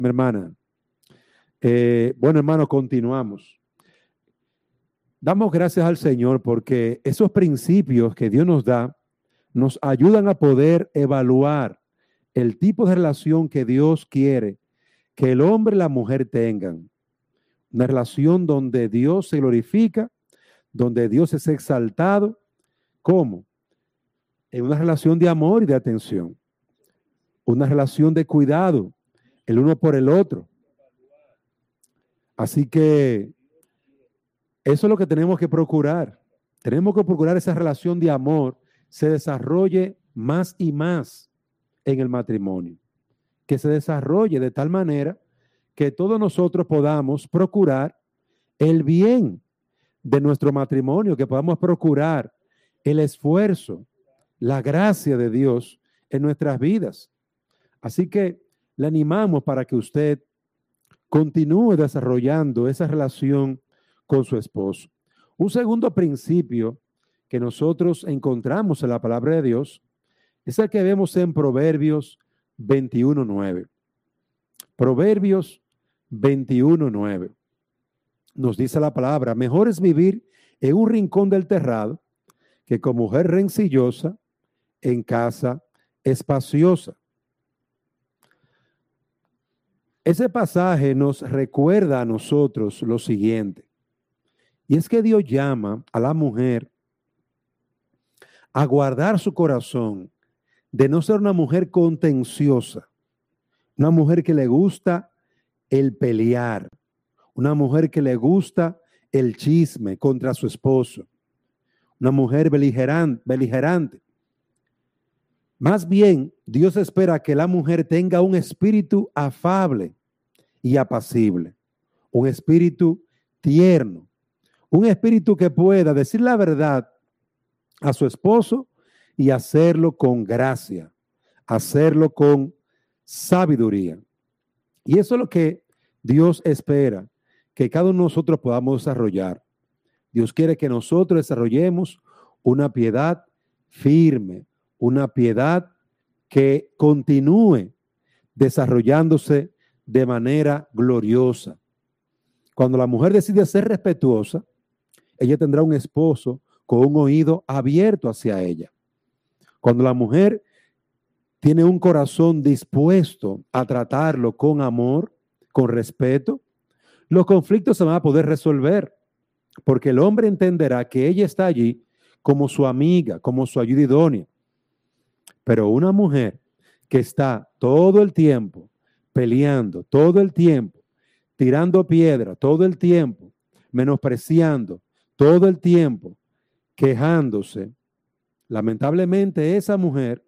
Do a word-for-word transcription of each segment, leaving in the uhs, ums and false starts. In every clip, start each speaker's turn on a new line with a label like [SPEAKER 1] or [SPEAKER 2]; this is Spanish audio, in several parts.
[SPEAKER 1] Mi hermana. Eh, bueno, hermano, continuamos. Damos gracias al Señor porque esos principios que Dios nos da nos ayudan a poder evaluar el tipo de relación que Dios quiere que el hombre y la mujer tengan. Una relación donde Dios se glorifica, donde Dios es exaltado. ¿Cómo? En una relación de amor y de atención. Una relación de cuidado, el uno por el otro. Así que eso es lo que tenemos que procurar. Tenemos que procurar esa relación de amor se desarrolle más y más en el matrimonio. Que se desarrolle de tal manera que todos nosotros podamos procurar el bien de nuestro matrimonio, que podamos procurar el esfuerzo, la gracia de Dios en nuestras vidas. Así que le animamos para que usted continúe desarrollando esa relación con su esposo. Un segundo principio que nosotros encontramos en la palabra de Dios es el que vemos en Proverbios veintiuno nueve. Proverbios veintiuno nueve. Nos dice la palabra: mejor es vivir en un rincón del terrado que con mujer rencillosa en casa espaciosa. Ese pasaje nos recuerda a nosotros lo siguiente, y es que Dios llama a la mujer a guardar su corazón de no ser una mujer contenciosa, una mujer que le gusta el pelear, una mujer que le gusta el chisme contra su esposo, una mujer beligerante, beligerante. Más bien, Dios espera que la mujer tenga un espíritu afable y apacible, un espíritu tierno, un espíritu que pueda decir la verdad a su esposo y hacerlo con gracia, hacerlo con sabiduría. Y eso es lo que Dios espera que cada uno de nosotros podamos desarrollar. Dios quiere que nosotros desarrollemos una piedad firme, una piedad que continúe desarrollándose de manera gloriosa. Cuando la mujer decide ser respetuosa, ella tendrá un esposo con un oído abierto hacia ella. Cuando la mujer tiene un corazón dispuesto a tratarlo con amor, con respeto, los conflictos se van a poder resolver, porque el hombre entenderá que ella está allí como su amiga, como su ayuda idónea. Pero una mujer que está todo el tiempo peleando, todo el tiempo tirando piedra, todo el tiempo menospreciando, todo el tiempo quejándose, lamentablemente esa mujer,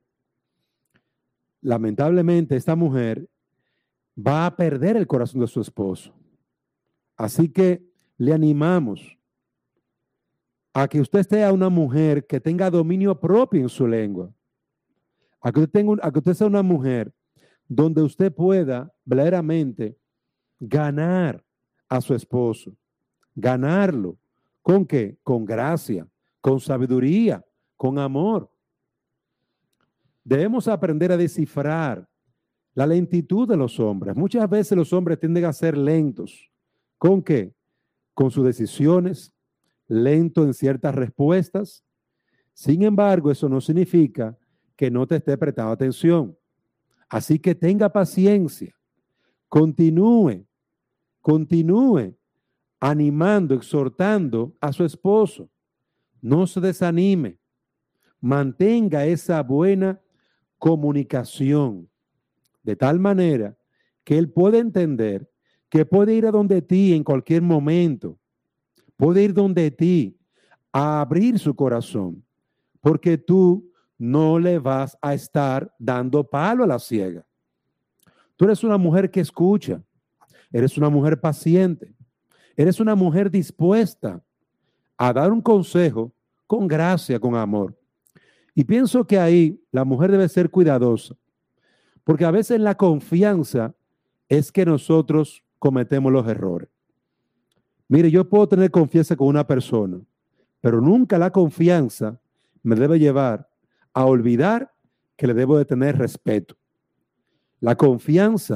[SPEAKER 1] lamentablemente esta mujer va a perder el corazón de su esposo. Así que le animamos a que usted sea una mujer que tenga dominio propio en su lengua. A que usted, tenga, a que usted sea una mujer donde usted pueda verdaderamente ganar a su esposo. Ganarlo. ¿Con qué? Con gracia, con sabiduría, con amor. Debemos aprender a descifrar la lentitud de los hombres. Muchas veces los hombres tienden a ser lentos. ¿Con qué? Con sus decisiones, lento en ciertas respuestas. Sin embargo, eso no significa que no te esté prestando atención. Así que tenga paciencia, continúe, continúe animando, exhortando a su esposo. No se desanime, mantenga esa buena comunicación de tal manera que él pueda entender que puede ir a donde ti en cualquier momento, puede ir donde ti a abrir su corazón, porque tú no le vas a estar dando palo a la ciega. Tú eres una mujer que escucha, eres una mujer paciente, eres una mujer dispuesta a dar un consejo con gracia, con amor. Y pienso que ahí la mujer debe ser cuidadosa, porque a veces la confianza es que nosotros cometemos los errores. Mire, yo puedo tener confianza con una persona, pero nunca la confianza me debe llevar a olvidar que le debo de tener respeto. La confianza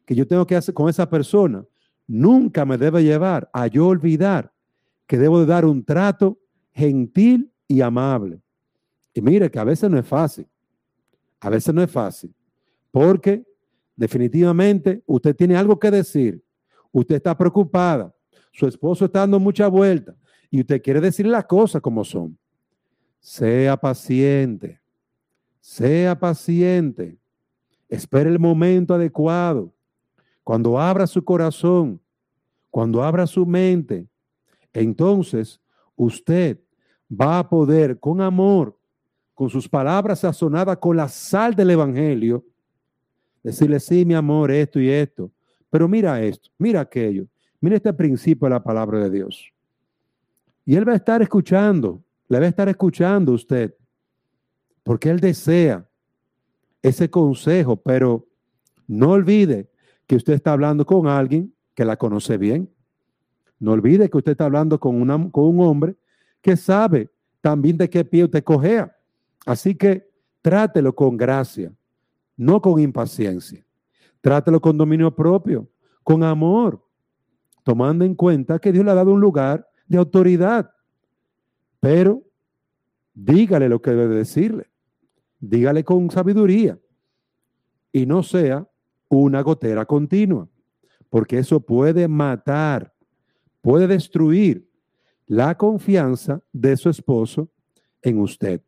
[SPEAKER 1] que yo tengo que hacer con esa persona nunca me debe llevar a yo olvidar que debo de dar un trato gentil y amable. Y mire que a veces no es fácil, a veces no es fácil, porque definitivamente usted tiene algo que decir, usted está preocupada, su esposo está dando mucha vuelta y usted quiere decir las cosas como son. Sea paciente, sea paciente, espere el momento adecuado. Cuando abra su corazón, cuando abra su mente, entonces usted va a poder con amor, con sus palabras sazonadas con la sal del evangelio, decirle, sí, mi amor, esto y esto, pero mira esto, mira aquello, mira este principio de la palabra de Dios. Y él va a estar escuchando, le va a estar escuchando a usted, porque él desea ese consejo, pero no olvide que usted está hablando con alguien que la conoce bien. No olvide que usted está hablando con, una, con un hombre que sabe también de qué pie usted cojea. Así que trátelo con gracia, no con impaciencia. Trátelo con dominio propio, con amor, tomando en cuenta que Dios le ha dado un lugar de autoridad. Pero dígale lo que debe decirle. Dígale con sabiduría y no sea una gotera continua, porque eso puede matar, puede destruir la confianza de su esposo en usted.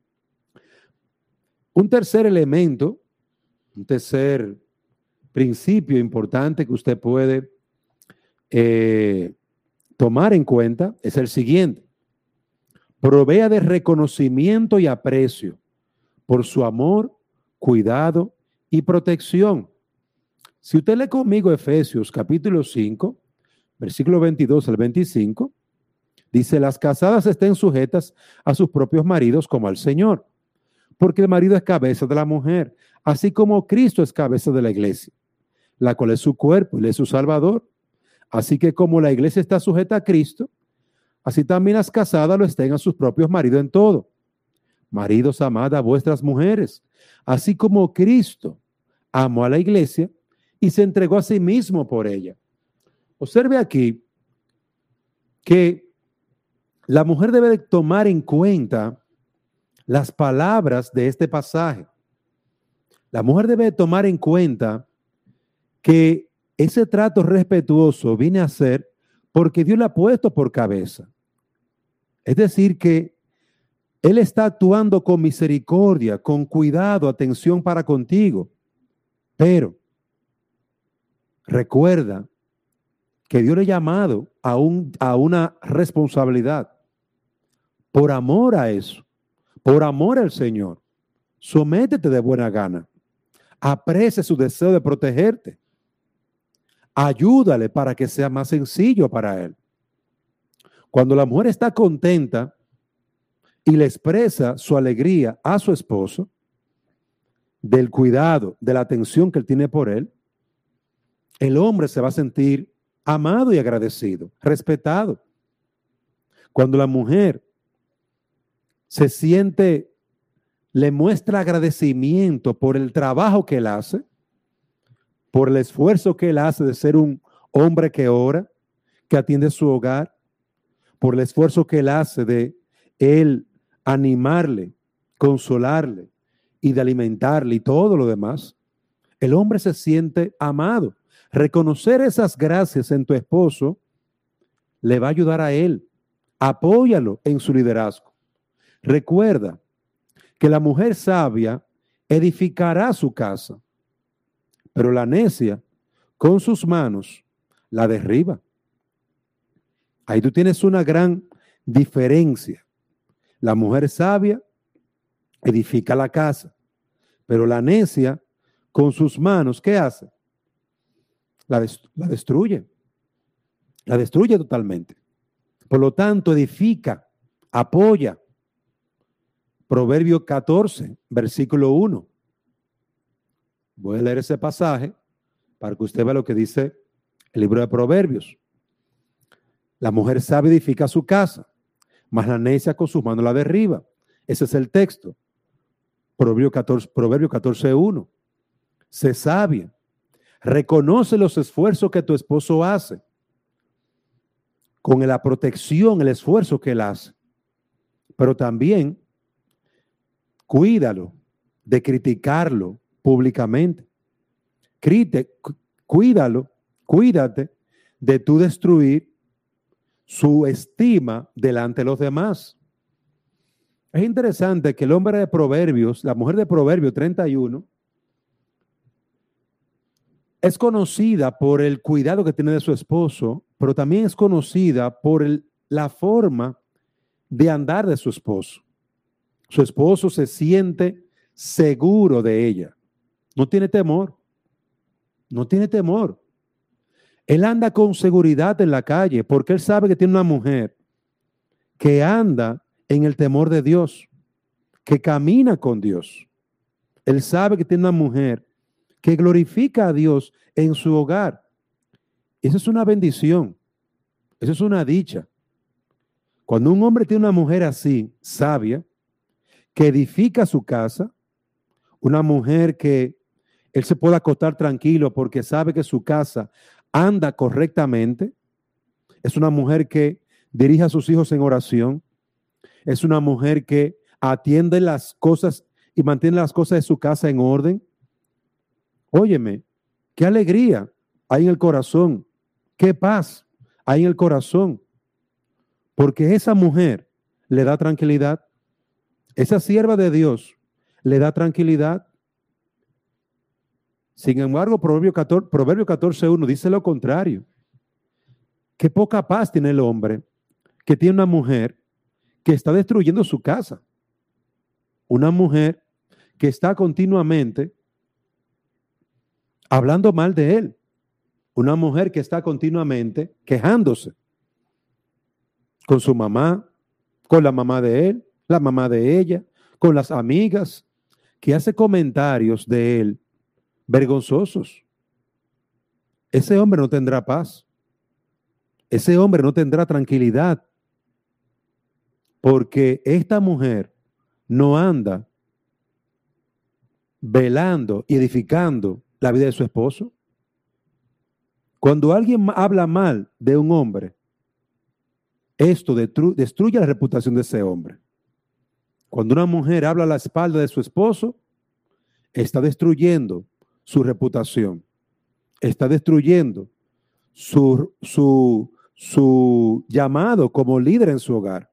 [SPEAKER 1] Un tercer elemento, un tercer principio importante que usted puede eh, tomar en cuenta es el siguiente. Provea de reconocimiento y aprecio por su amor, cuidado y protección. Si usted lee conmigo Efesios capítulo cinco, versículo veintidós al veinticinco, dice, las casadas estén sujetas a sus propios maridos como al Señor, porque el marido es cabeza de la mujer, así como Cristo es cabeza de la iglesia, la cual es su cuerpo y él es su Salvador. Así que como la iglesia está sujeta a Cristo, así también las casadas lo estén a sus propios maridos en todo. Maridos, amad a vuestras mujeres, así como Cristo amó a la iglesia y se entregó a sí mismo por ella. Observe aquí que la mujer debe de tomar en cuenta las palabras de este pasaje. La mujer debe de tomar en cuenta que ese trato respetuoso viene a ser porque Dios la ha puesto por cabeza. Es decir, que Él está actuando con misericordia, con cuidado, atención para contigo. Pero recuerda que Dios le ha llamado a, un, a una responsabilidad. Por amor a eso, por amor al Señor, sométete de buena gana. Aprecia su deseo de protegerte. Ayúdale para que sea más sencillo para él. Cuando la mujer está contenta y le expresa su alegría a su esposo, del cuidado, de la atención que él tiene por él, el hombre se va a sentir amado y agradecido, respetado. Cuando la mujer se siente, le muestra agradecimiento por el trabajo que él hace, por el esfuerzo que él hace de ser un hombre que ora, que atiende su hogar, por el esfuerzo que él hace de él animarle, consolarle y de alimentarle y todo lo demás, el hombre se siente amado. Reconocer esas gracias en tu esposo le va a ayudar a él. Apóyalo en su liderazgo. Recuerda que la mujer sabia edificará su casa, pero la necia con sus manos la derriba. Ahí tú tienes una gran diferencia. La mujer sabia edifica la casa, pero la necia con sus manos, ¿qué hace? La, dest- la destruye. La destruye totalmente. Por lo tanto, edifica, apoya. Proverbio catorce, versículo uno. Voy a leer ese pasaje para que usted vea lo que dice el libro de Proverbios. La mujer sabia edifica su casa, mas la necia con sus manos la derriba. Ese es el texto. Proverbio catorce, Proverbio catorce, uno. Sé sabia, Reconoce los esfuerzos que tu esposo hace, con la protección, el esfuerzo que él hace. Pero también cuídalo de criticarlo públicamente. Crite, cuídalo, cuídate de tú destruir su estima delante de los demás. Es interesante que el hombre de Proverbios, la mujer de Proverbios treinta y uno, es conocida por el cuidado que tiene de su esposo, pero también es conocida por el, la forma de andar de su esposo. Su esposo se siente seguro de ella. No tiene temor. No tiene temor. Él anda con seguridad en la calle porque él sabe que tiene una mujer que anda en el temor de Dios, que camina con Dios. Él sabe que tiene una mujer que glorifica a Dios en su hogar. Eso es una bendición. Eso es una dicha. Cuando un hombre tiene una mujer así, sabia, que edifica su casa, una mujer que él se pueda acostar tranquilo porque sabe que su casa anda correctamente, es una mujer que dirige a sus hijos en oración, es una mujer que atiende las cosas y mantiene las cosas de su casa en orden. Óyeme, qué alegría hay en el corazón, qué paz hay en el corazón, porque esa mujer le da tranquilidad, esa sierva de Dios le da tranquilidad. Sin embargo, Proverbio catorce, Proverbio catorce uno dice lo contrario. Qué poca paz tiene el hombre que tiene una mujer que está destruyendo su casa. Una mujer que está continuamente hablando mal de él. Una mujer que está continuamente quejándose con su mamá, con la mamá de él, la mamá de ella, con las amigas, que hace comentarios de él vergonzosos. Ese hombre no tendrá paz. Ese hombre no tendrá tranquilidad. Porque esta mujer no anda velando y edificando la vida de su esposo. Cuando alguien habla mal de un hombre, esto destru- destruye la reputación de ese hombre. Cuando una mujer habla a la espalda de su esposo, está destruyendo su reputación, está destruyendo su, su, su llamado como líder en su hogar.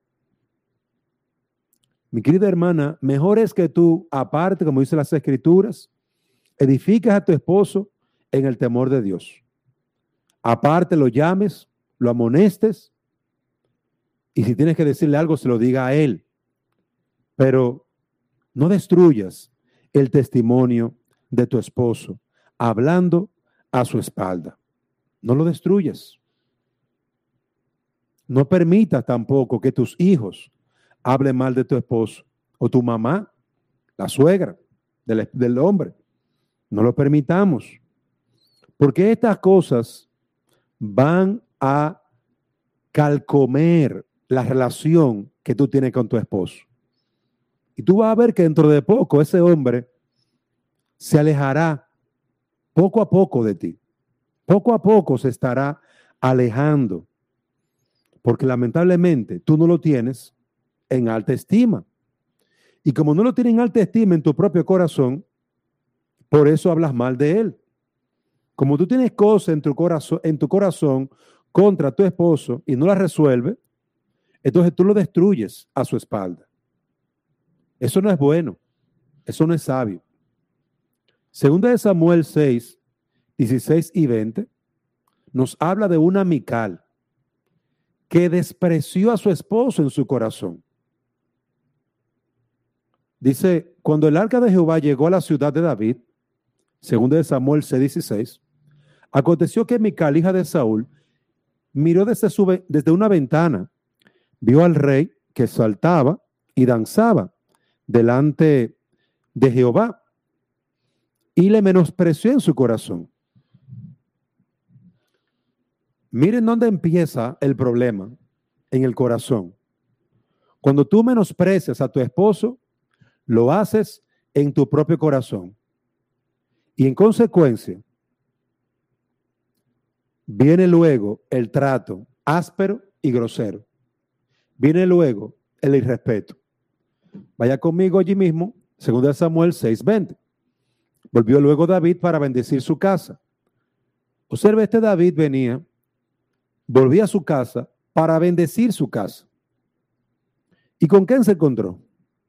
[SPEAKER 1] Mi querida hermana, mejor es que tú, aparte, como dicen las Escrituras, edifiques a tu esposo en el temor de Dios. Aparte, lo llames, lo amonestes, y si tienes que decirle algo, se lo diga a él. Pero no destruyas el testimonio de tu esposo hablando a su espalda. No lo destruyas. No permitas tampoco que tus hijos hablen mal de tu esposo o tu mamá, la suegra del, del hombre. No lo permitamos. Porque estas cosas van a calcomer la relación que tú tienes con tu esposo. Y tú vas a ver que dentro de poco ese hombre se alejará poco a poco de ti. Poco a poco se estará alejando. Porque lamentablemente tú no lo tienes en alta estima. Y como no lo tienes en alta estima en tu propio corazón, por eso hablas mal de él. Como tú tienes cosas en tu corazón, en tu corazón contra tu esposo y no las resuelves, entonces tú lo destruyes a su espalda. Eso no es bueno. Eso no es sabio. Segunda de Samuel seis, dieciséis y veinte nos habla de una Mical que despreció a su esposo en su corazón. Dice, cuando el arca de Jehová llegó a la ciudad de David, segunda de Samuel seis, dieciséis, aconteció que Mical, hija de Saúl, miró desde, su, desde una ventana, vio al rey que saltaba y danzaba delante de Jehová y le menospreció en su corazón. Miren dónde empieza el problema, en el corazón. Cuando tú menosprecias a tu esposo, lo haces en tu propio corazón. Y en consecuencia, Viene luego el trato áspero y grosero. Viene luego el irrespeto. Vaya conmigo allí mismo, segundo Samuel seis veinte. Volvió luego David para bendecir su casa. Observe, este David venía, volvía a su casa para bendecir su casa. ¿Y con quién se encontró?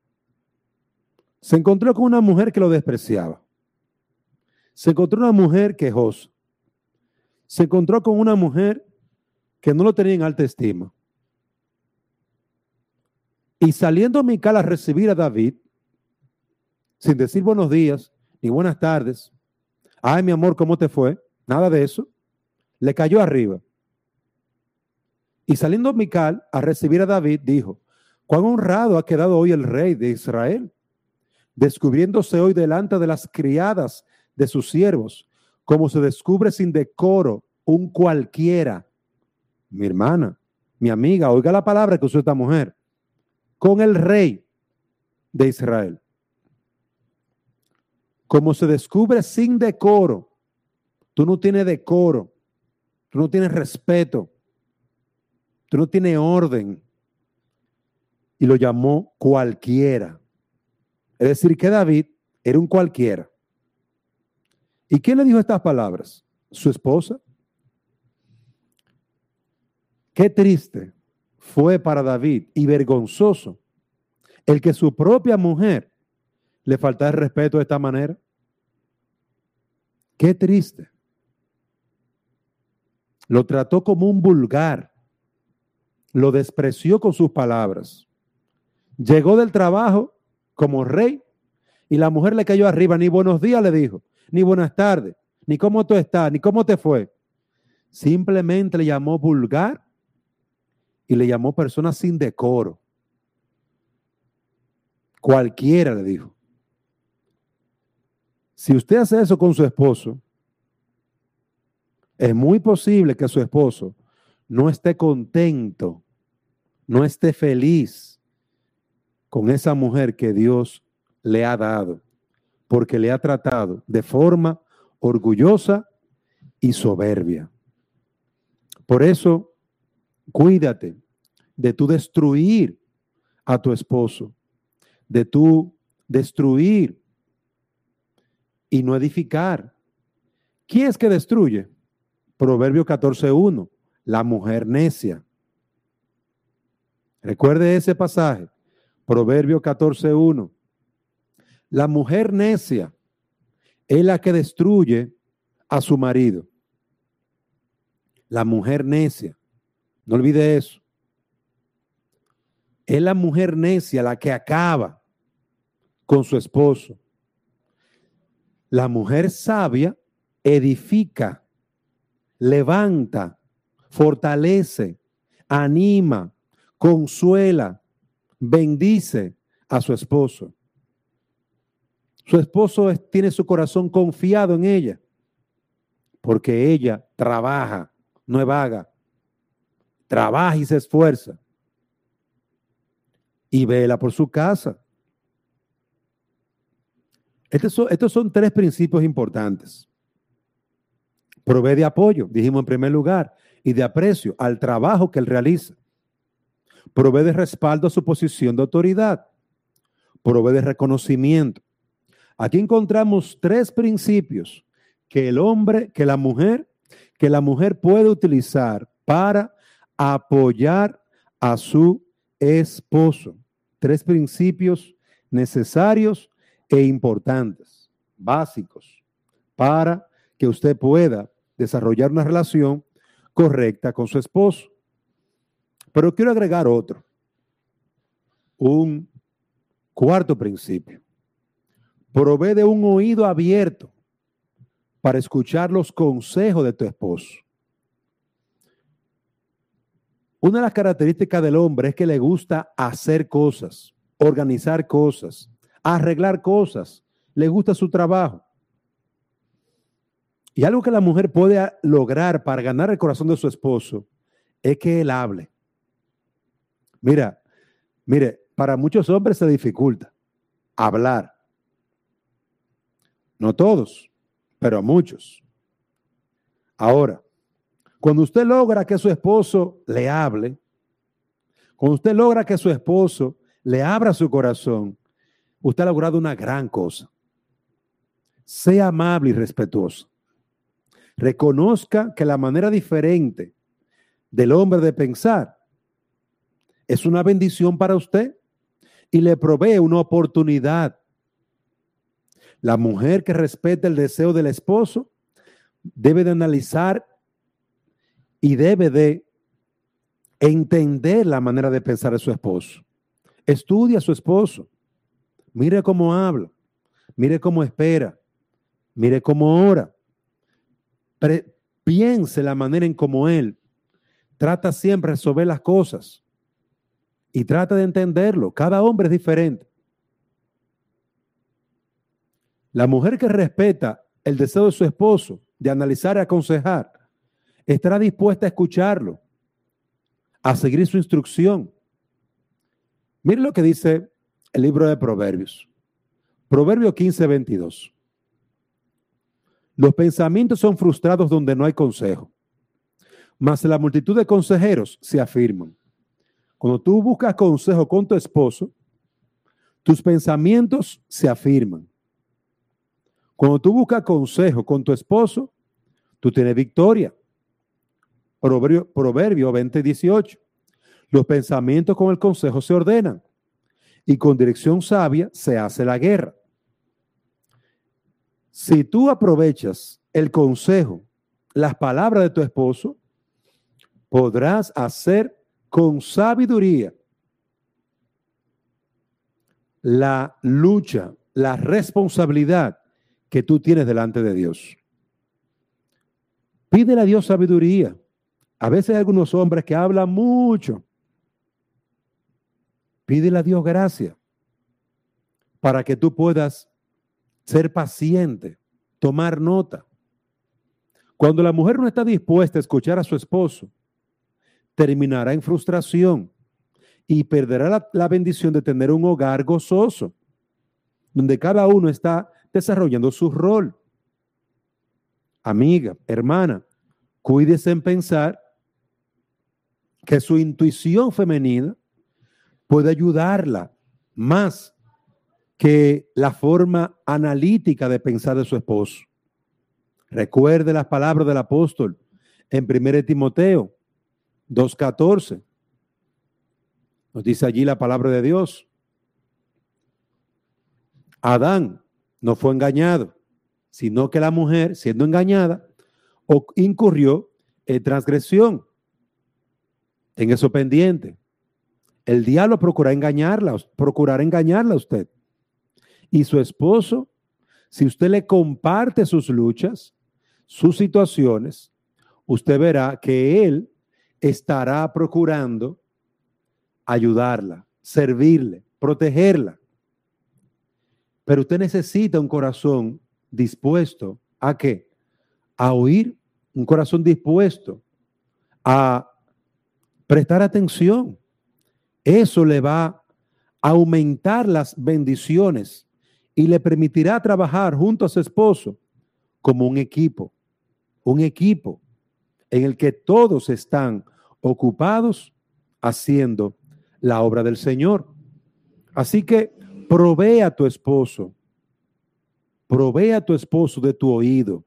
[SPEAKER 1] Se encontró con una mujer que lo despreciaba. Se encontró una mujer quejosa. Se encontró con una mujer que no lo tenía en alta estima. Y saliendo Mical a recibir a David, sin decir buenos días ni buenas tardes, ay, mi amor, ¿cómo te fue? Nada de eso. Le cayó arriba. Y saliendo Mical a recibir a David, dijo, cuán honrado ha quedado hoy el rey de Israel, descubriéndose hoy delante de las criadas de sus siervos, como se descubre sin decoro un cualquiera. Mi hermana, mi amiga, oiga la palabra que usó esta mujer, con el rey de Israel. Como se descubre sin decoro, tú no tienes decoro, tú no tienes respeto, tú no tienes orden. Y lo llamó cualquiera. Es decir, que David era un cualquiera. ¿Y quién le dijo estas palabras? Su esposa. Qué triste fue para David y vergonzoso el que su propia mujer le faltara el respeto de esta manera. Qué triste. Lo trató como un vulgar. Lo despreció con sus palabras. Llegó del trabajo como rey y la mujer le cayó arriba. Ni buenos días le dijo, ni buenas tardes, ni cómo tú estás, ni cómo te fue. Simplemente le llamó vulgar y le llamó persona sin decoro. Cualquiera le dijo. Si usted hace eso con su esposo, es muy posible que su esposo no esté contento, no esté feliz con esa mujer que Dios le ha dado, porque le ha tratado de forma orgullosa y soberbia. Por eso, cuídate de tu destruir a tu esposo, de tu destruir y no edificar. ¿Quién es que destruye? Proverbio catorce uno, la mujer necia. Recuerde ese pasaje. Proverbio catorce uno. La mujer necia es la que destruye a su marido. La mujer necia. No olvide eso. Es la mujer necia la que acaba con su esposo. La mujer sabia edifica, levanta, fortalece, anima, consuela, bendice a su esposo. Su esposo es, tiene su corazón confiado en ella, porque ella trabaja, no es vaga, trabaja y se esfuerza y vela por su casa. Estos son, estos son tres principios importantes. Provee de apoyo, dijimos en primer lugar, y de aprecio al trabajo que él realiza. Provee de respaldo a su posición de autoridad. Provee de reconocimiento. Aquí encontramos tres principios que el hombre, que la mujer, que la mujer puede utilizar para apoyar a su esposo. Tres principios necesarios e importantes, básicos, para que usted pueda desarrollar una relación correcta con su esposo. Pero quiero agregar otro, un cuarto principio. Provee de un oído abierto para escuchar los consejos de tu esposo. Una de las características del hombre es que le gusta hacer cosas, organizar cosas, arreglar cosas, le gusta su trabajo. Y algo que la mujer puede lograr para ganar el corazón de su esposo es que él hable. Mira, mire, para muchos hombres se dificulta hablar. No todos, pero muchos. Ahora, Cuando usted logra que su esposo le hable, cuando usted logra que su esposo le abra su corazón, usted ha logrado una gran cosa. Sea amable y respetuoso. Reconozca que la manera diferente del hombre de pensar es una bendición para usted y le provee una oportunidad. La mujer que respeta el deseo del esposo debe de analizar y debe de entender la manera de pensar de su esposo. Estudia a su esposo. Mire cómo habla. Mire cómo espera. Mire cómo ora. Pre- piense la manera en cómo él trata siempre de resolver las cosas. Y trata de entenderlo. Cada hombre es diferente. La mujer que respeta el deseo de su esposo de analizar y aconsejar estará dispuesta a escucharlo, a seguir su instrucción. Mire lo que dice el libro de Proverbios. Proverbio quince, veintidós. Los pensamientos son frustrados donde no hay consejo, mas la multitud de consejeros se afirman. Cuando tú buscas consejo con tu esposo, tus pensamientos se afirman. Cuando tú buscas consejo con tu esposo, tú tienes victoria. Proverbio, Proverbio veinte, dieciocho. Los pensamientos con el consejo se ordenan y con dirección sabia se hace la guerra. Si tú aprovechas el consejo, las palabras de tu esposo, podrás hacer con sabiduría la lucha, la responsabilidad que tú tienes delante de Dios. Pídele a Dios sabiduría. A veces hay algunos hombres que hablan mucho. Pídele a Dios gracia para que tú puedas ser paciente, tomar nota. Cuando la mujer no está dispuesta a escuchar a su esposo, terminará en frustración y perderá la, la bendición de tener un hogar gozoso, donde cada uno está desarrollando su rol. Amiga, hermana, cuídese en pensar que su intuición femenina puede ayudarla más que la forma analítica de pensar de su esposo. Recuerde las palabras del apóstol en primera de Timoteo dos catorce. Nos dice allí la palabra de Dios. Adán no fue engañado, sino que la mujer, siendo engañada, incurrió en transgresión. En eso pendiente. El diablo procura engañarla, procurará engañarla a usted. Y su esposo, si usted le comparte sus luchas, sus situaciones, usted verá que él estará procurando ayudarla, servirle, protegerla. Pero usted necesita un corazón dispuesto ¿a qué? A oír, un corazón dispuesto a prestar atención. Eso le va a aumentar las bendiciones y le permitirá trabajar junto a su esposo como un equipo, un equipo en el que todos están ocupados haciendo la obra del Señor. Así que provee a tu esposo, provee a tu esposo de tu oído.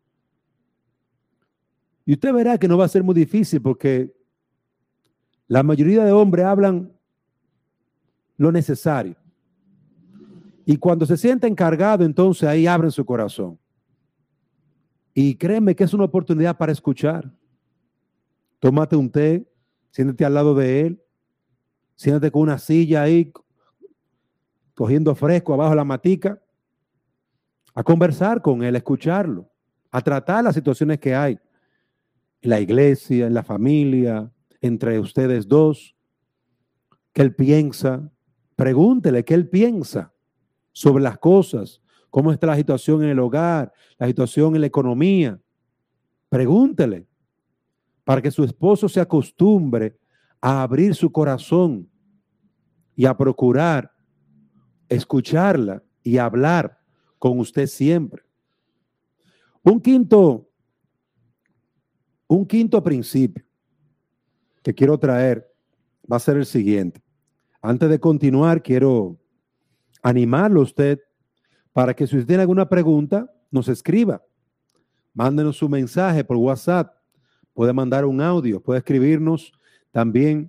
[SPEAKER 1] Y usted verá que no va a ser muy difícil porque la mayoría de hombres hablan lo necesario. Y cuando se sienten cargados, entonces ahí abren su corazón. Y créeme que es una oportunidad para escuchar. Tómate un té, siéntate al lado de él, siéntate con una silla ahí, cogiendo fresco abajo de la matica, a conversar con él, a escucharlo, a tratar las situaciones que hay en la iglesia, en la familia, entre ustedes dos. ¿Qué él piensa? Pregúntele qué él piensa sobre las cosas, cómo está la situación en el hogar, la situación en la economía. Pregúntele para que su esposo se acostumbre a abrir su corazón y a procurar escucharla y hablar con usted siempre. Un quinto, Un quinto principio que quiero traer va a ser el siguiente. Antes de continuar, quiero animarlo a usted para que si usted tiene alguna pregunta, nos escriba. Mándenos su mensaje por WhatsApp. Puede mandar un audio, puede escribirnos también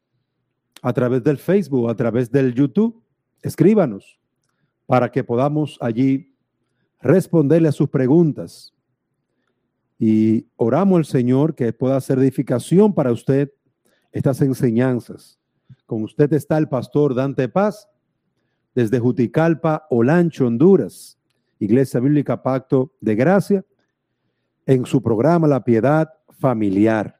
[SPEAKER 1] a través del Facebook, a través del YouTube. Escríbanos para que podamos allí responderle a sus preguntas. Y oramos al Señor que pueda hacer edificación para usted estas enseñanzas. Con usted está el pastor Dante Paz, desde Juticalpa, Olancho, Honduras, Iglesia Bíblica Pacto de Gracia, en su programa La Piedad Familiar.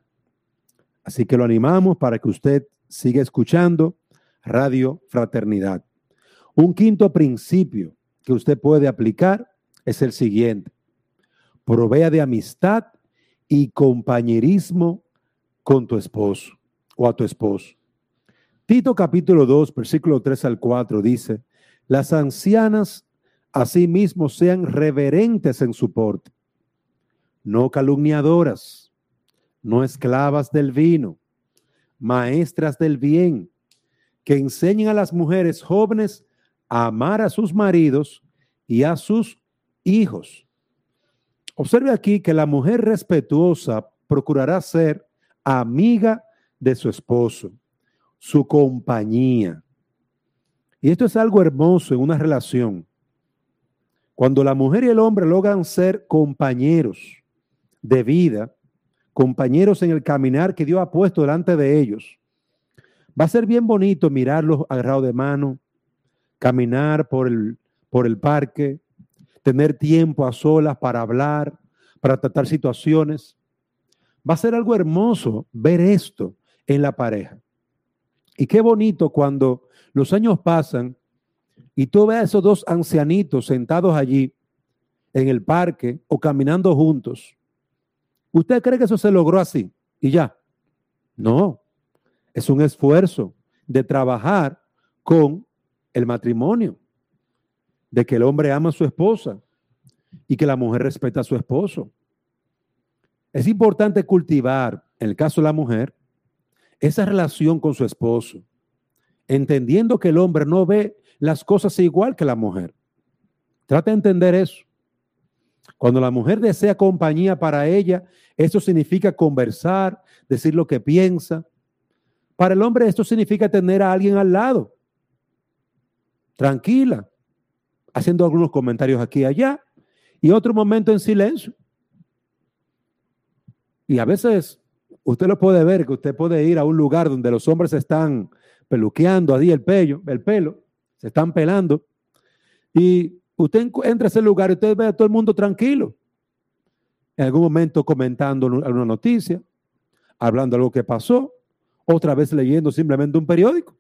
[SPEAKER 1] Así que lo animamos para que usted siga escuchando Radio Fraternidad. Un quinto principio que usted puede aplicar es el siguiente: provea de amistad y compañerismo con tu esposo o a tu esposo. Tito capítulo dos, versículo tres al cuatro dice: las ancianas asimismo sean reverentes en su porte, no calumniadoras, no esclavas del vino, maestras del bien, que enseñen a las mujeres jóvenes a amar a sus maridos y a sus hijos. Observe aquí que la mujer respetuosa procurará ser amiga de su esposo, su compañía. Y esto es algo hermoso en una relación. Cuando la mujer y el hombre logran ser compañeros de vida, compañeros en el caminar que Dios ha puesto delante de ellos, va a ser bien bonito mirarlos agarrados de mano, caminar por el, por el parque, tener tiempo a solas para hablar, para tratar situaciones. Va a ser algo hermoso ver esto en la pareja. Y qué bonito cuando los años pasan y tú ves a esos dos ancianitos sentados allí en el parque o caminando juntos. ¿Usted cree que eso se logró así y ya? No, es un esfuerzo de trabajar con el matrimonio, de que el hombre ama a su esposa y que la mujer respeta a su esposo. Es importante cultivar, en el caso de la mujer, esa relación con su esposo, entendiendo que el hombre no ve las cosas igual que la mujer. Trata de entender eso. Cuando la mujer desea compañía para ella, eso significa conversar, decir lo que piensa. Para el hombre esto significa tener a alguien al lado, tranquila, haciendo algunos comentarios aquí y allá, y otro momento en silencio. Y a veces usted lo puede ver, que usted puede ir a un lugar donde los hombres se están peluqueando ahí el pelo, el pelo, se están pelando, y usted entra a ese lugar y usted ve a todo el mundo tranquilo, en algún momento comentando alguna noticia, hablando de algo que pasó, otra vez leyendo simplemente un periódico.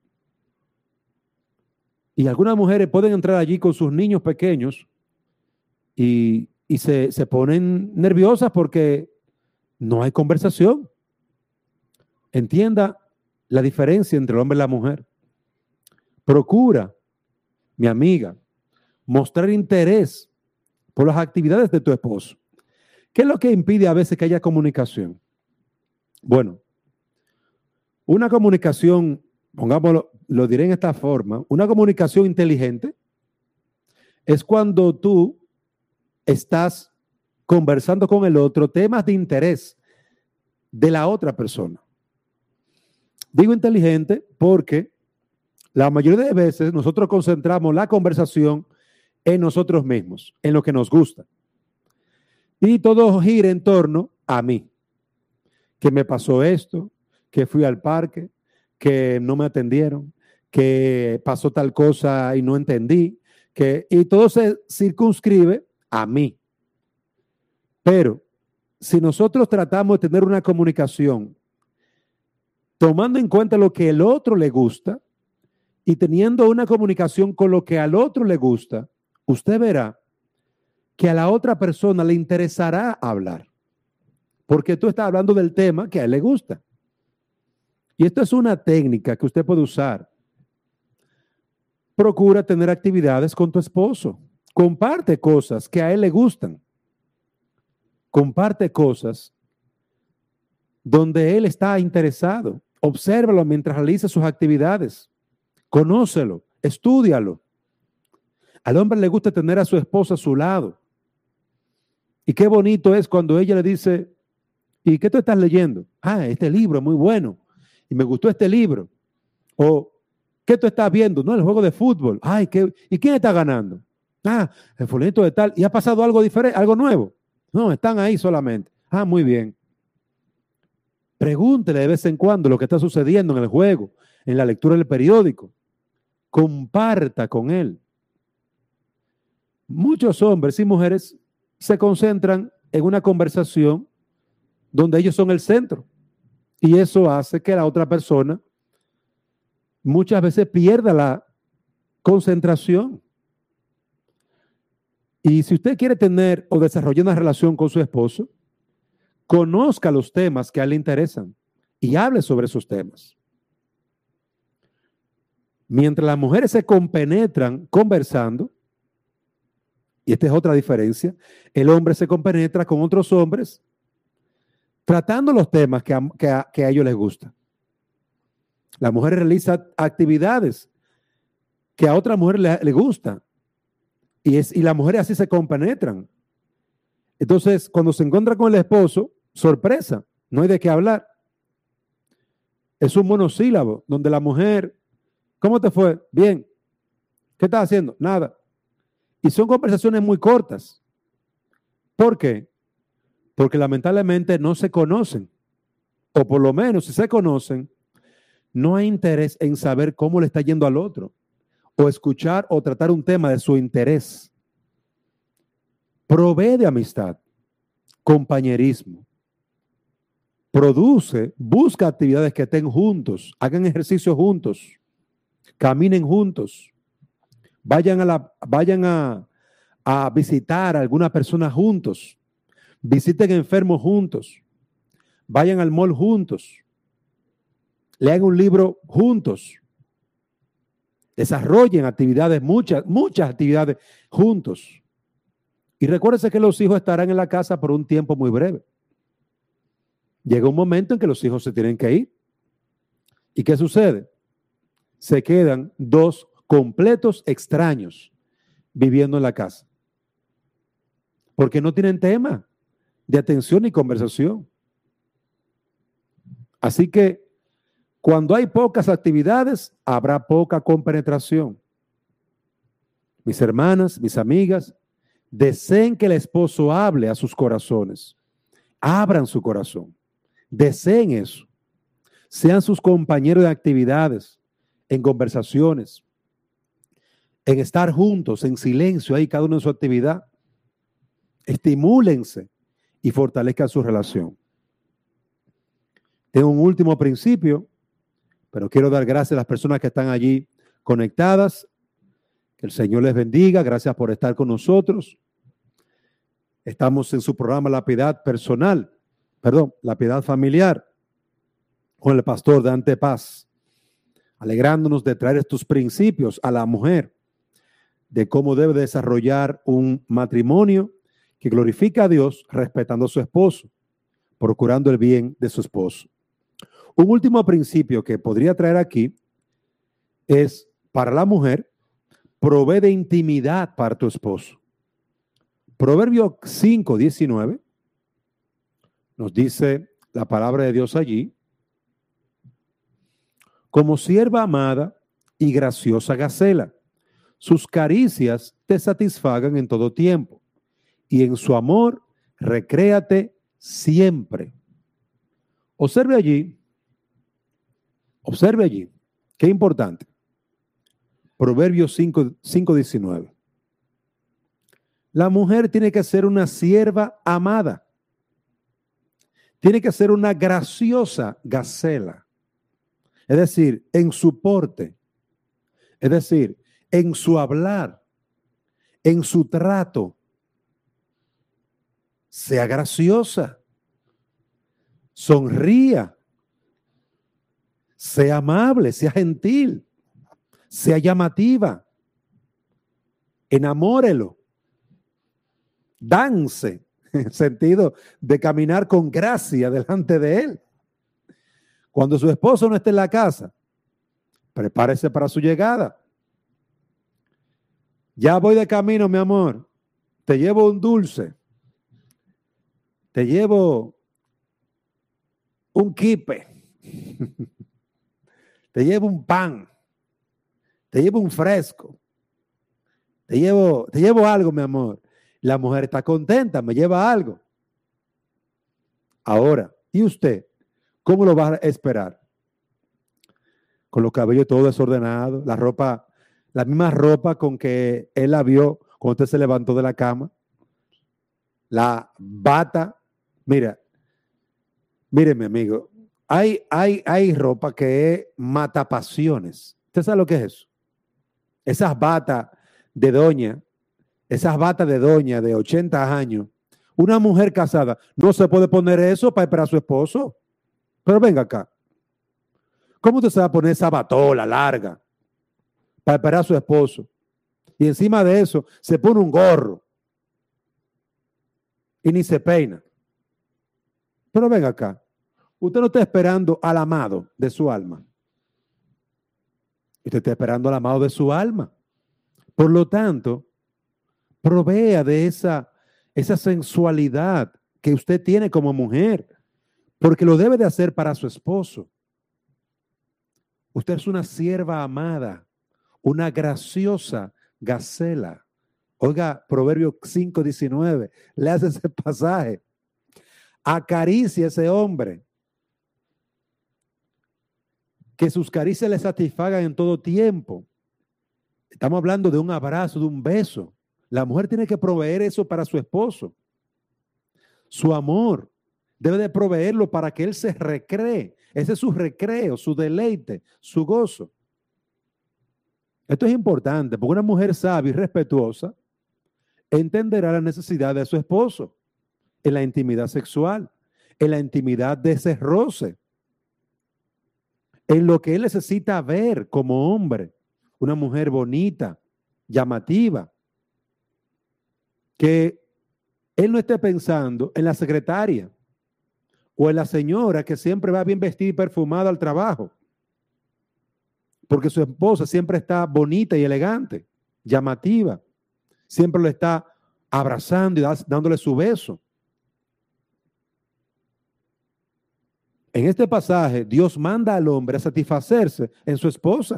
[SPEAKER 1] Y algunas mujeres pueden entrar allí con sus niños pequeños y, y se, se ponen nerviosas porque no hay conversación. Entienda la diferencia entre el hombre y la mujer. Procura, mi amiga, mostrar interés por las actividades de tu esposo. ¿Qué es lo que impide a veces que haya comunicación? Bueno, una comunicación, pongámoslo, lo diré en esta forma, una comunicación inteligente es cuando tú estás conversando con el otro temas de interés de la otra persona. Digo inteligente porque la mayoría de veces nosotros concentramos la conversación en nosotros mismos, en lo que nos gusta. Y todo gira en torno a mí. Que me pasó esto, que fui al parque, que no me atendieron, que pasó tal cosa y no entendí, que, y todo se circunscribe a mí. Pero si nosotros tratamos de tener una comunicación tomando en cuenta lo que el otro le gusta y teniendo una comunicación con lo que al otro le gusta, usted verá que a la otra persona le interesará hablar, porque tú estás hablando del tema que a él le gusta. Y esto es una técnica que usted puede usar. Procura tener actividades con tu esposo. Comparte cosas que a él le gustan. Comparte cosas donde él está interesado. Obsérvalo mientras realiza sus actividades. Conócelo, estúdialo. Al hombre le gusta tener a su esposa a su lado. Y qué bonito es cuando ella le dice, ¿y qué tú estás leyendo? Ah, este libro es muy bueno. Y me gustó este libro. O, ¿qué tú estás viendo? No, el juego de fútbol. Ay, ¿qué? ¿Y quién está ganando? Ah, el fulanito de tal. ¿Y ha pasado algo diferente, algo nuevo? No, están ahí solamente. Ah, muy bien. Pregúntele de vez en cuando lo que está sucediendo en el juego, en la lectura del periódico. Comparta con él. Muchos hombres y mujeres se concentran en una conversación donde ellos son el centro. Y eso hace que la otra persona muchas veces pierda la concentración. Y si usted quiere tener o desarrollar una relación con su esposo, conozca los temas que a él le interesan y hable sobre esos temas. Mientras las mujeres se compenetran conversando, y esta es otra diferencia, el hombre se compenetra con otros hombres tratando los temas que a, que a, que a ellos les gustan. La mujer realiza actividades que a otra mujer le, le gustan y, es, y las mujeres así se compenetran. Entonces, cuando se encuentra con el esposo, sorpresa, no hay de qué hablar. Es un monosílabo donde la mujer, ¿cómo te fue? Bien. ¿Qué estás haciendo? Nada. Y son conversaciones muy cortas. ¿Por qué? Porque lamentablemente no se conocen. O por lo menos si se conocen, no hay interés en saber cómo le está yendo al otro. O escuchar o tratar un tema de su interés. Provee de amistad, compañerismo. Produce, busca actividades que estén juntos, hagan ejercicio juntos, caminen juntos, vayan a, la, vayan a, a visitar a alguna persona juntos, visiten enfermos juntos, vayan al mall juntos, lean un libro juntos, desarrollen actividades, muchas, muchas actividades juntos. Y recuérdense que los hijos estarán en la casa por un tiempo muy breve. Llega un momento en que los hijos se tienen que ir. ¿Y qué sucede? Se quedan dos completos extraños viviendo en la casa. Porque no tienen tema de atención y conversación. Así que cuando hay pocas actividades, habrá poca compenetración. Mis hermanas, mis amigas, deseen que el esposo hable a sus corazones. Abran su corazón. Deseen eso. Sean sus compañeros de actividades, en conversaciones, en estar juntos, en silencio, ahí cada uno en su actividad. Estimúlense y fortalezcan su relación. Tengo un último principio, pero quiero dar gracias a las personas que están allí conectadas. Que el Señor les bendiga. Gracias por estar con nosotros. Estamos en su programa La Piedad Personal, perdón, La Piedad Familiar, con el pastor Dante Paz, alegrándonos de traer estos principios a la mujer, de cómo debe desarrollar un matrimonio que glorifica a Dios respetando a su esposo, procurando el bien de su esposo. Un último principio que podría traer aquí es, para la mujer, provee de intimidad para tu esposo. Proverbio cinco, diecinueve nos dice la palabra de Dios allí: como sierva amada y graciosa gacela, sus caricias te satisfagan en todo tiempo, y en su amor recréate siempre. Observe allí, observe allí, qué importante. Proverbios cinco, cinco, diecinueve. La mujer tiene que ser una sierva amada. Tiene que ser una graciosa gacela. Es decir, en su porte. Es decir, en su hablar. En su trato. Sea graciosa. Sonría. Sea amable, sea gentil. Sea llamativa. Enamórelo. Dance, en el sentido de caminar con gracia delante de él. Cuando su esposo no esté en la casa, prepárese para su llegada. Ya voy de camino, mi amor. Te llevo un dulce. Te llevo un quipe. Te llevo un pan. Te llevo un fresco. Te llevo, te llevo algo, mi amor. La mujer está contenta, me lleva algo. Ahora, ¿y usted? ¿Cómo lo va a esperar? Con los cabellos todo desordenados, la ropa, la misma ropa con que él la vio cuando usted se levantó de la cama. La bata. Mira, mire, mi amigo, hay, hay, hay ropa que es matapasiones. ¿Usted sabe lo que es eso? Esas batas de doña, esas batas de doña de ochenta años, una mujer casada no se puede poner eso para esperar a su esposo. Pero venga acá. ¿Cómo usted se va a poner esa batola larga para esperar a su esposo? Y encima de eso se pone un gorro y ni se peina. Pero venga acá. Usted no está esperando al amado de su alma. Usted está esperando al amado de su alma. Por lo tanto, provea de esa, esa sensualidad que usted tiene como mujer, porque lo debe de hacer para su esposo. Usted es una sierva amada, una graciosa gacela. Oiga, Proverbios cinco diecinueve, le hace ese pasaje. Acaricia a ese hombre. Que sus caricias le satisfagan en todo tiempo. Estamos hablando de un abrazo, de un beso. La mujer tiene que proveer eso para su esposo. Su amor debe de proveerlo para que él se recree. Ese es su recreo, su deleite, su gozo. Esto es importante porque una mujer sabia y respetuosa entenderá la necesidad de su esposo en la intimidad sexual, en la intimidad de ese roce, en lo que él necesita ver como hombre. Una mujer bonita, llamativa, que él no esté pensando en la secretaria o en la señora que siempre va bien vestida y perfumada al trabajo, porque su esposa siempre está bonita y elegante, llamativa, siempre lo está abrazando y dándole su beso. En este pasaje, Dios manda al hombre a satisfacerse en su esposa.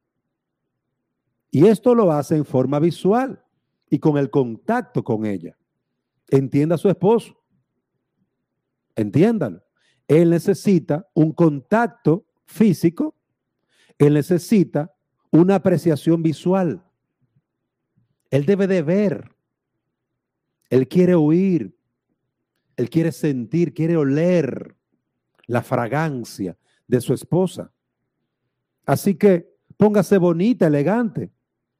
[SPEAKER 1] Y esto lo hace en forma visual y con el contacto con ella. Entienda a su esposo. Entiéndalo. Él necesita un contacto físico. Él necesita una apreciación visual. Él debe de ver. Él quiere oír. Él quiere sentir, quiere oler la fragancia de su esposa. Así que póngase bonita, elegante.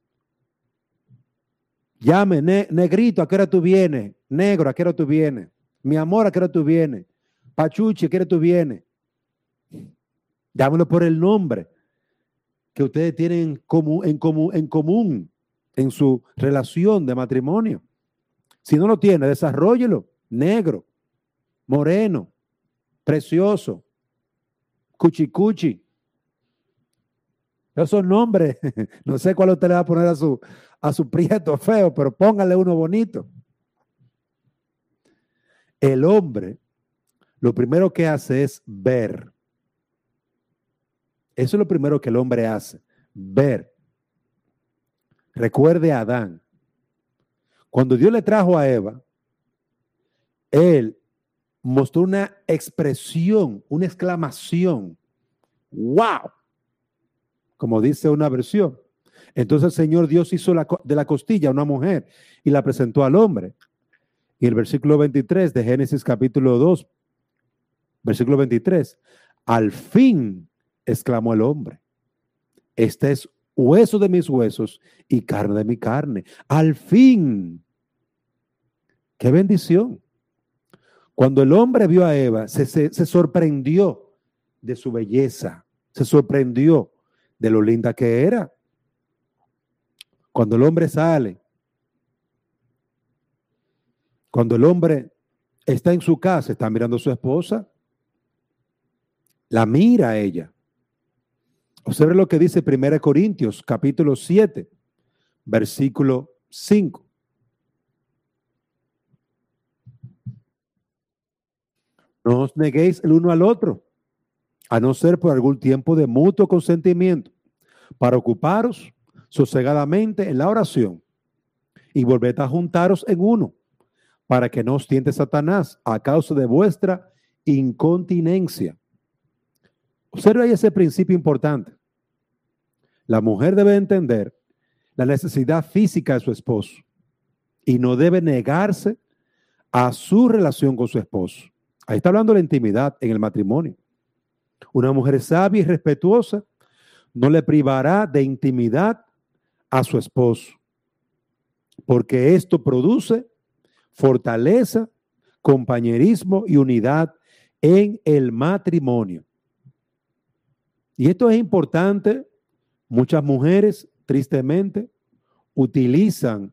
[SPEAKER 1] Llame, ne negrito, ¿a qué hora tú vienes? Negro, ¿a qué hora tú vienes? Mi amor, ¿a qué hora tú vienes? Pachuchi, ¿a qué hora tú vienes? Llámelo por el nombre que ustedes tienen en común, en común, en común en su relación de matrimonio. Si no lo tiene, desarróllelo. Negro, moreno, precioso, cuchicuchi. Esos nombres, no sé cuál usted le va a poner a su, a su prieto feo, pero póngale uno bonito. El hombre, lo primero que hace es ver. Eso es lo primero que el hombre hace, ver. Recuerde a Adán. Cuando Dios le trajo a Eva, él mostró una expresión, una exclamación. ¡Wow! Como dice una versión. Entonces el Señor Dios hizo la, de la costilla una mujer y la presentó al hombre. Y el versículo veintitrés de Génesis capítulo dos, versículo veintitrés, al fin exclamó el hombre, este es hueso de mis huesos y carne de mi carne. Al fin. ¡Qué bendición! Cuando el hombre vio a Eva, se, se, se sorprendió de su belleza, se sorprendió de lo linda que era. Cuando el hombre sale, cuando el hombre está en su casa, está mirando a su esposa, La mira a ella. Observe lo que dice primera Corintios, capítulo siete, versículo cinco. No os neguéis el uno al otro, a no ser por algún tiempo de mutuo consentimiento, para ocuparos sosegadamente en la oración y volved a juntaros en uno, para que no os tiente Satanás a causa de vuestra incontinencia. Observe ahí ese principio importante. La mujer debe entender la necesidad física de su esposo y no debe negarse a su relación con su esposo. Ahí está hablando de la intimidad en el matrimonio. Una mujer sabia y respetuosa no le privará de intimidad a su esposo, porque esto produce fortaleza, compañerismo y unidad en el matrimonio. Y esto es importante. Muchas mujeres, tristemente, utilizan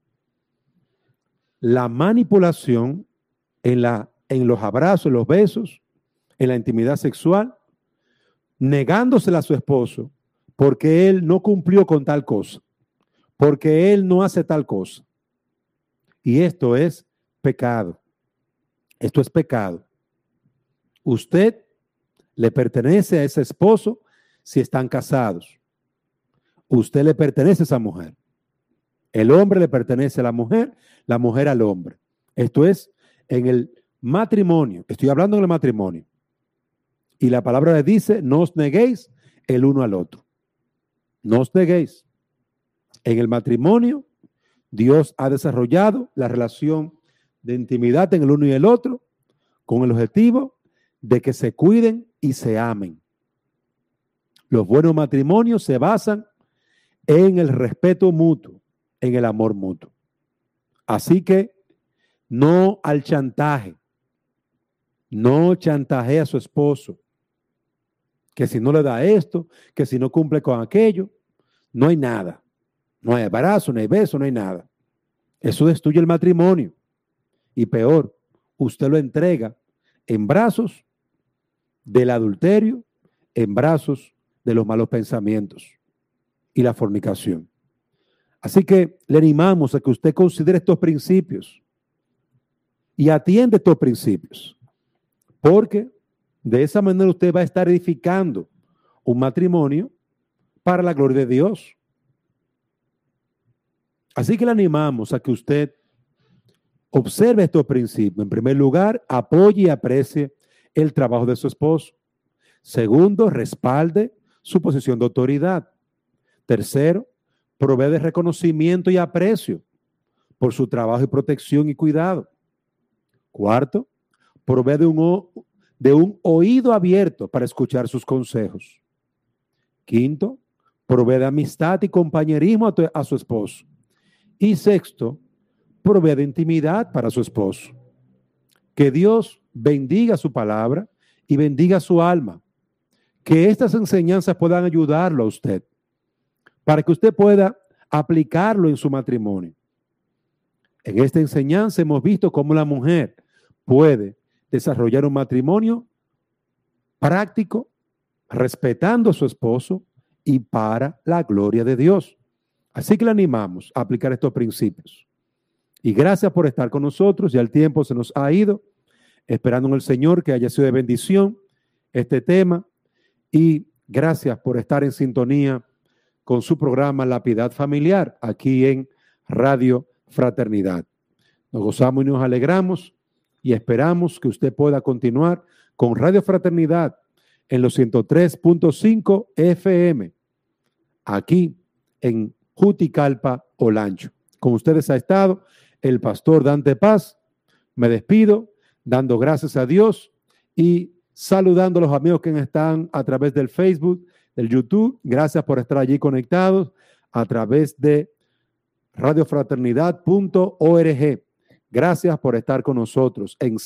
[SPEAKER 1] la manipulación en, la, en los abrazos, en los besos, en la intimidad sexual, negándosela a su esposo porque él no cumplió con tal cosa, porque él no hace tal cosa. Y esto es pecado. Esto es pecado. Usted le pertenece a ese esposo si están casados. Usted le pertenece a esa mujer. El hombre le pertenece a la mujer, la mujer al hombre. Esto es en el matrimonio. Estoy hablando en el matrimonio. Y la palabra le dice, no os neguéis el uno al otro. No os neguéis. En el matrimonio, Dios ha desarrollado la relación de intimidad en el uno y el otro con el objetivo de que se cuiden y se amen. Los buenos matrimonios se basan en el respeto mutuo, en el amor mutuo. Así que no al chantaje. No chantaje a su esposo. Que si no le da esto, que si no cumple con aquello, no hay nada. No hay abrazo, no hay beso, no hay nada. Eso destruye el matrimonio. Y peor, usted lo entrega en brazos del adulterio, en brazos de los malos pensamientos y la fornicación. Así que le animamos a que usted considere estos principios y atiende estos principios, porque de esa manera usted va a estar edificando un matrimonio para la gloria de Dios. Así que le animamos a que usted observe estos principios. En primer lugar, apoye y aprecie el trabajo de su esposo. Segundo, respalde su posición de autoridad. Tercero, provee de reconocimiento y aprecio por su trabajo y protección y cuidado. Cuarto, provee de un, de un oído abierto para escuchar sus consejos. Quinto, provee de amistad y compañerismo a, tu, a su esposo. Y sexto, provee de intimidad para su esposo. Que Dios bendiga su palabra y bendiga su alma. Que estas enseñanzas puedan ayudarlo a usted, para que usted pueda aplicarlo en su matrimonio. En esta enseñanza hemos visto cómo la mujer puede desarrollar un matrimonio práctico, respetando a su esposo y para la gloria de Dios. Así que le animamos a aplicar estos principios. Y gracias por estar con nosotros. Ya el tiempo se nos ha ido. Esperando en el Señor que haya sido de bendición este tema. Y gracias por estar en sintonía con su programa La Piedad Familiar aquí en Radio Fraternidad. Nos gozamos y nos alegramos y esperamos que usted pueda continuar con Radio Fraternidad en los ciento tres punto cinco F M aquí en Juticalpa, Olancho. Con ustedes ha estado el pastor Dante Paz. Me despido dando gracias a Dios y saludando a los amigos que están a través del Facebook, del YouTube. Gracias por estar allí conectados a través de radio fraternidad punto org. Gracias por estar con nosotros en